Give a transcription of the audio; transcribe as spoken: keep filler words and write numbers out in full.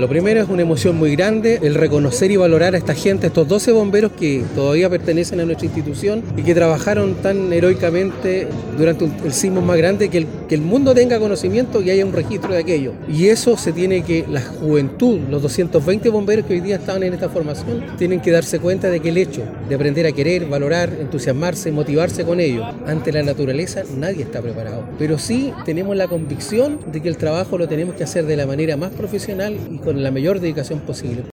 lo primero es una emoción muy grande, el reconocer y valorar a esta gente, a estos doce bomberos que todavía pertenecen a nuestra institución y que trabajaron tan heroicamente durante un, el sismo más grande, que el, que el mundo tenga conocimiento y haya un registro de aquello. Y eso se tiene que, la juventud, los doscientos veinte bomberos que hoy día estaban en esta formación, tienen que darse cuenta de que el hecho de aprender a querer, valorar, entusiasmarse, motivarse con ello, ante la naturaleza nadie está preparado. Pero sí tenemos la convicción de que el trabajo lo tenemos que hacer de la manera más profesional y con la mayor dedicación posible.